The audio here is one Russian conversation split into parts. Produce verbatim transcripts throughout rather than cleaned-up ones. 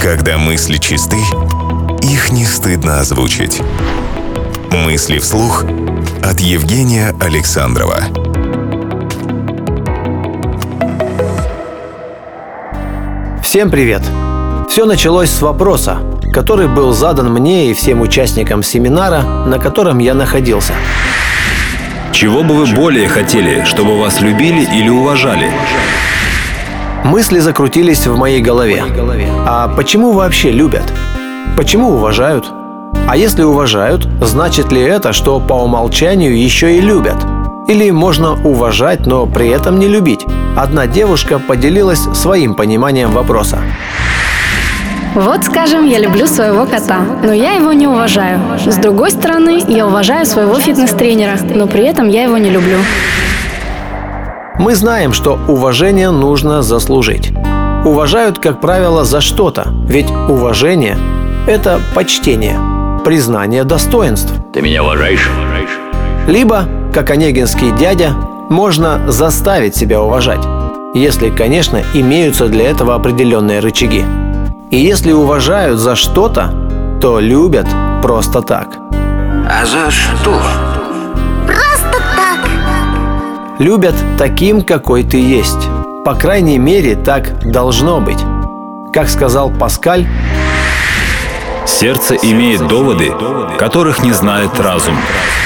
Когда мысли чисты, их не стыдно озвучить. Мысли вслух от Евгения Александрова. Всем привет! Все началось с вопроса, который был задан мне и всем участникам семинара, на котором я находился. Чего бы вы более хотели, чтобы вас любили или уважали? Мысли закрутились в моей голове. А почему вообще любят? Почему уважают? А если уважают, значит ли это, что по умолчанию еще и любят? Или можно уважать, но при этом не любить? Одна девушка поделилась своим пониманием вопроса. Вот, скажем, я люблю своего кота, но я его не уважаю. С другой стороны, я уважаю своего фитнес-тренера, но при этом я его не люблю. Мы знаем, что уважение нужно заслужить. Уважают, как правило, за что-то, ведь уважение – это почтение, признание достоинств. Ты меня уважаешь? Либо, как онегинский дядя, можно заставить себя уважать, если, конечно, имеются для этого определенные рычаги. И если уважают за что-то, то любят просто так. А за что? Просто так. Любят таким, какой ты есть. По крайней мере, так должно быть. Как сказал Паскаль, сердце имеет доводы, которых не знает разум.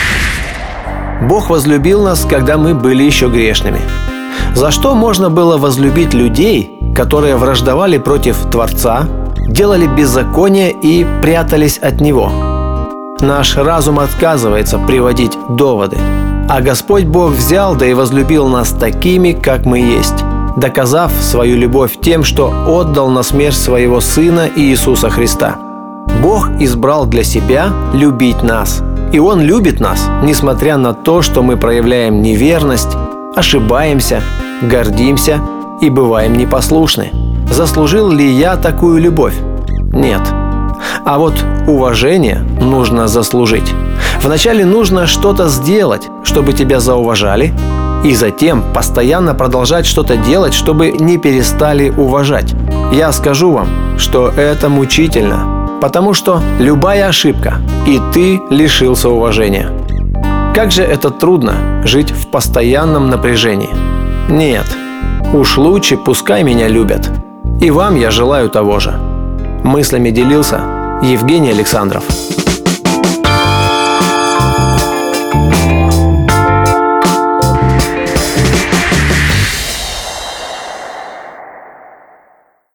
Бог возлюбил нас, когда мы были еще грешными. За что можно было возлюбить людей, которые враждовали против Творца, делали беззаконие и прятались от Него? Наш разум отказывается приводить доводы. А Господь Бог взял, да и возлюбил нас такими, как мы есть, доказав свою любовь тем, что отдал на смерть своего Сына Иисуса Христа. Бог избрал для себя любить нас. И Он любит нас, несмотря на то, что мы проявляем неверность, ошибаемся, гордимся и бываем непослушны. Заслужил ли я такую любовь? Нет. А вот уважение нужно заслужить. Вначале нужно что-то сделать, чтобы тебя зауважали, и затем постоянно продолжать что-то делать, чтобы не перестали уважать. Я скажу вам, что это мучительно, потому что любая ошибка, и ты лишился уважения. Как же это трудно жить в постоянном напряжении. Нет, уж лучше пускай меня любят. И вам я желаю того же. Мыслями делился Евгений Александров.